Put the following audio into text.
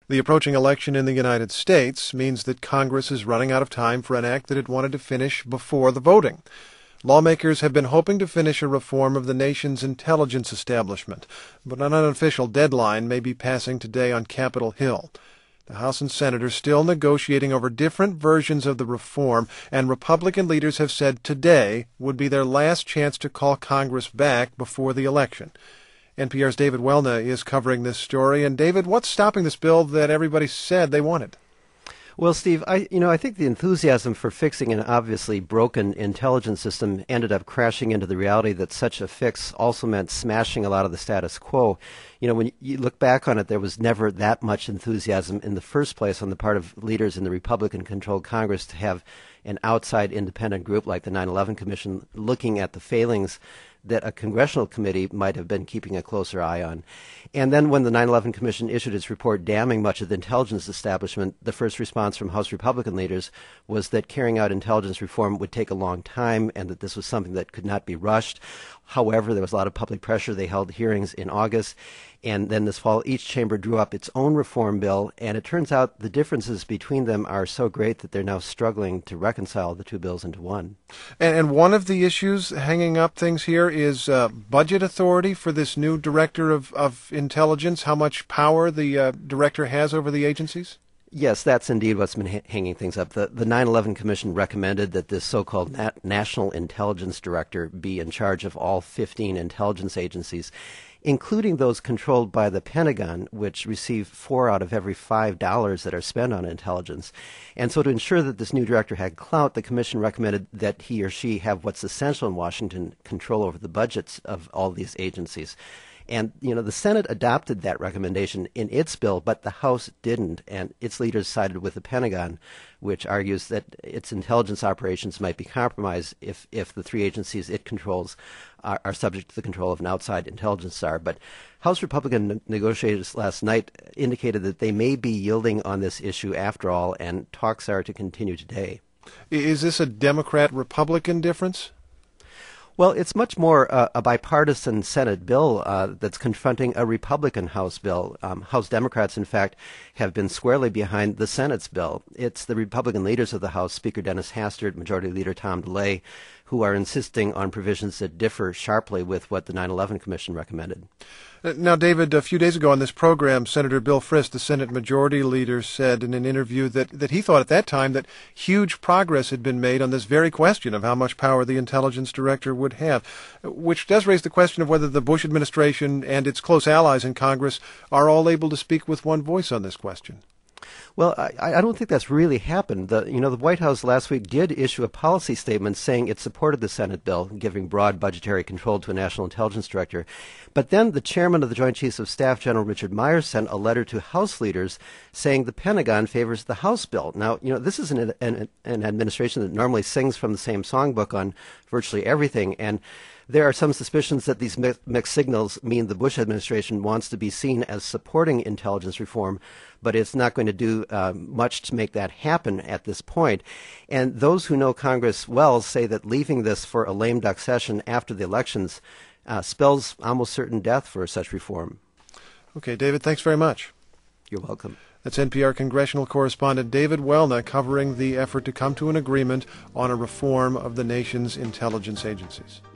The approaching election in the United States means that Congress is running out of time for an act that it wanted to finish before the voting. Lawmakers have been hoping to finish a reform of the nation's intelligence establishment, but an unofficial deadline may be passing today on Capitol Hill. The House and Senate are still negotiating over different versions of the reform, and Republican leaders have said today would be their last chance to call Congress back before the election. NPR's David Welna is covering this story. And David, what's stopping this bill that everybody said they wanted? Well, Steve, I think the enthusiasm for fixing an obviously broken intelligence system ended up crashing into the reality that such a fix also meant smashing a lot of the status quo. When you look back on it, there was never that much enthusiasm in the first place on the part of leaders in the Republican-controlled Congress to have an outside independent group like the 9/11 Commission looking at the failings that a congressional committee might have been keeping a closer eye on. And then when the 9/11 Commission issued its report damning much of the intelligence establishment, the first response from House Republican leaders was that carrying out intelligence reform would take a long time and that this was something that could not be rushed. However, there was a lot of public pressure. They held hearings in August. And then this fall, each chamber drew up its own reform bill. And it turns out the differences between them are so great that they're now struggling to reconcile the two bills into one. And one of the issues hanging up things here is budget authority for this new director of intelligence, how much power the director has over the agencies? Yes, that's indeed what's been hanging things up. The 9/11 Commission recommended that this so-called National Intelligence Director be in charge of all 15 intelligence agencies, including those controlled by the Pentagon, which receive $4 out of every $5 that are spent on intelligence. And so to ensure that this new director had clout, the Commission recommended that he or she have what's essential in Washington, control over the budgets of all these agencies. And, the Senate adopted that recommendation in its bill, but the House didn't, and its leaders sided with the Pentagon, which argues that its intelligence operations might be compromised if the three agencies it controls are subject to the control of an outside intelligence czar. But House Republican negotiators last night indicated that they may be yielding on this issue after all, and talks are to continue today. Is this a Democrat-Republican difference? Well, it's much more a bipartisan Senate bill that's confronting a Republican House bill. House Democrats, in fact, have been squarely behind the Senate's bill. It's the Republican leaders of the House, Speaker Dennis Hastert, Majority Leader Tom DeLay, who are insisting on provisions that differ sharply with what the 9/11 Commission recommended. Now, David, a few days ago on this program, Senator Bill Frist, the Senate Majority Leader, said in an interview that he thought at that time that huge progress had been made on this very question of how much power the intelligence director would have, which does raise the question of whether the Bush administration and its close allies in Congress are all able to speak with one voice on this question. Well, I don't think that's really happened. The White House last week did issue a policy statement saying it supported the Senate bill, giving broad budgetary control to a national intelligence director. But then the chairman of the Joint Chiefs of Staff, General Richard Myers, sent a letter to House leaders saying the Pentagon favors the House bill. Now, this is an administration that normally sings from the same songbook on virtually everything, and there are some suspicions that these mixed signals mean the Bush administration wants to be seen as supporting intelligence reform, but it's not going to do much to make that happen at this point. And those who know Congress well say that leaving this for a lame duck session after the elections spells almost certain death for such reform. Okay, David, thanks very much. You're welcome. That's NPR congressional correspondent David Welna covering the effort to come to an agreement on a reform of the nation's intelligence agencies.